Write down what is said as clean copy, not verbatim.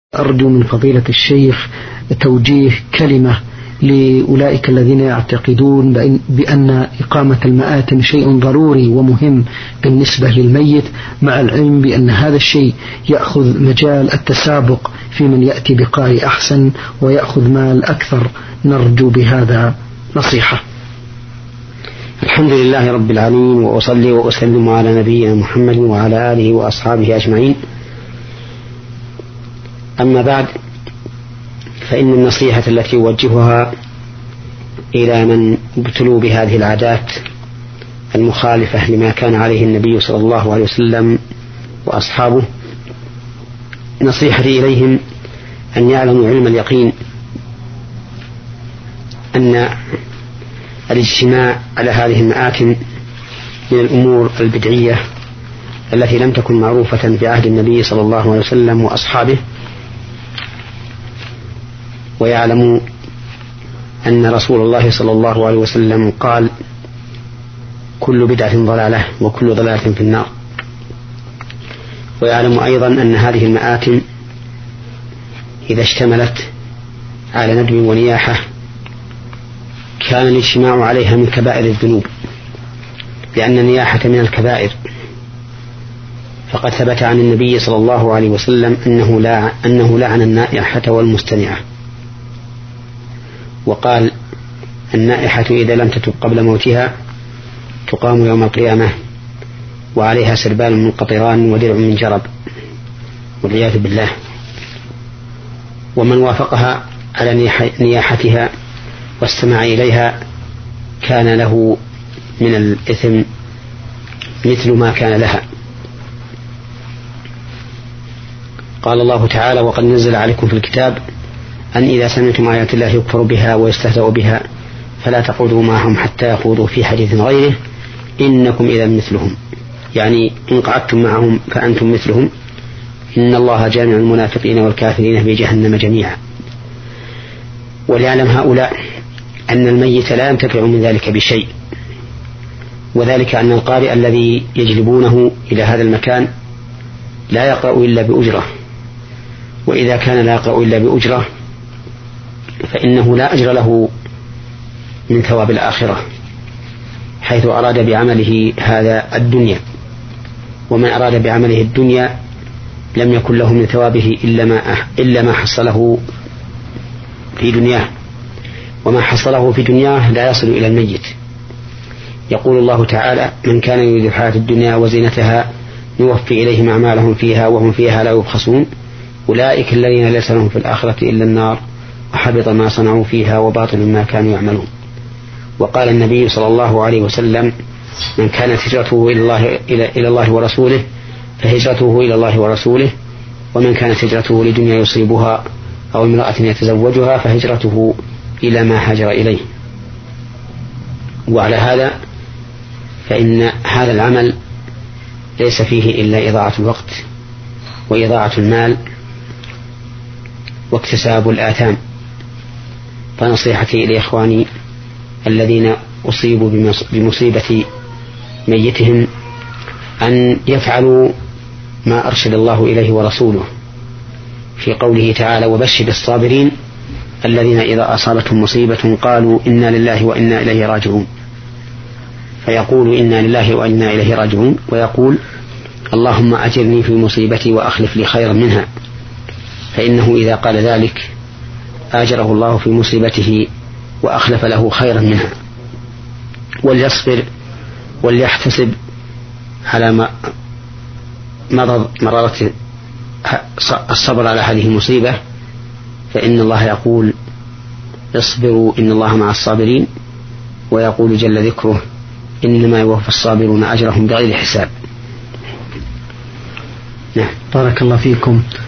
أرجو من فضيلة الشيخ توجيه كلمة لأولئك الذين يعتقدون بأن إقامة المآتم شيء ضروري ومهم بالنسبة للميت، مع العلم بأن هذا الشيء يأخذ مجال التسابق في من يأتي بقارئ أحسن ويأخذ مال أكثر. نرجو بهذا نصيحة. الحمد لله رب العالمين، وأصلي وأسلم على نبينا محمد وعلى آله وأصحابه أجمعين. أما بعد، فإن النصيحة التي أوجهها إلى من ابتلوا بهذه العادات المخالفة لما كان عليه النبي صلى الله عليه وسلم وأصحابه، نصيحتي إليهم أن يعلموا علم اليقين أن الاجتماع على هذه المآتم من الأمور البدعية التي لم تكن معروفة في عهد النبي صلى الله عليه وسلم وأصحابه، ويعلموا أن رسول الله صلى الله عليه وسلم قال: كل بدعة ضلالة وكل ضلالة في النار. ويعلم أيضا أن هذه المآتم إذا اشتملت على ندب ونياحة كان الاجتماع عليها من كبائر الذنوب، لأن النياحة من الكبائر، فقد ثبت عن النبي صلى الله عليه وسلم أنه لعن النائحة والمستمعة، وقال: النائحة إذا لم تتب قبل موتها تقام يوم القيامة وعليها سربال من قطران ودرع من جرب، والعياذ بالله. ومن وافقها على نياحتها واستمع إليها كان له من الإثم مثل ما كان لها. قال الله تعالى: وقد نزل عليكم في الكتاب أن إذا سمعتم آيات الله يكفر بها ويستهزأ بها فلا تقعدوا معهم حتى يخوضوا في حديث غيره إنكم إذا مثلهم، يعني إن قعدتم معهم فأنتم مثلهم، إن الله جامع المنافقين والكافرين في جهنم جميعا. وليعلم هؤلاء أن الميت لا ينتفع من ذلك بشيء، وذلك أن القارئ الذي يجلبونه إلى هذا المكان لا يقرأ إلا بأجرة، وإذا كان لا يقرأ إلا بأجرة فإنه لا أجر له من ثواب الآخرة، حيث أراد بعمله هذا الدنيا، ومن أراد بعمله الدنيا لم يكن له من ثوابه إلا ما حصله في دنياه، وما حصله في دنياه لا يصل إلى الميت. يقول الله تعالى: من كان يريد الحياة الدنيا وزينتها نوفي إليهم أعمالهم فيها وهم فيها لا يبخسون أولئك الذين ليس لهم في الآخرة إلا النار وحبط ما صنعوا فيها وباطل ما كانوا يعملون. وقال النبي صلى الله عليه وسلم: من كانت هجرته إلى الله ورسوله فهجرته إلى الله ورسوله، ومن كانت هجرته لدنيا يصيبها أو امرأة يتزوجها فهجرته إلى ما هاجر إليه. وعلى هذا فإن هذا العمل ليس فيه إلا إضاعة الوقت وإضاعة المال واكتساب الآثام. فنصيحتي إلى إخواني الذين أصيبوا بمصيبة ميتهم أن يفعلوا ما أرشد الله إليه ورسوله في قوله تعالى: وبشر الصابرين الذين إذا أصابتهم مصيبة قالوا إنا لله وإنا إليه راجعون، فيقول إنا لله وإنا إليه راجعون، ويقول: اللهم أجرني في مصيبتي وأخلف لي خيرا منها، فإنه إذا قال ذلك آجره الله في مصيبته وأخلف له خيرا منها. وليصبر وليحتسب على مرارة الصبر على هذه المصيبة، فإن الله يقول: اصبروا إن الله مع الصابرين، ويقول جل ذكره: إنما يوفى الصابرون أجرهم بغير حساب. بارك الله فيكم.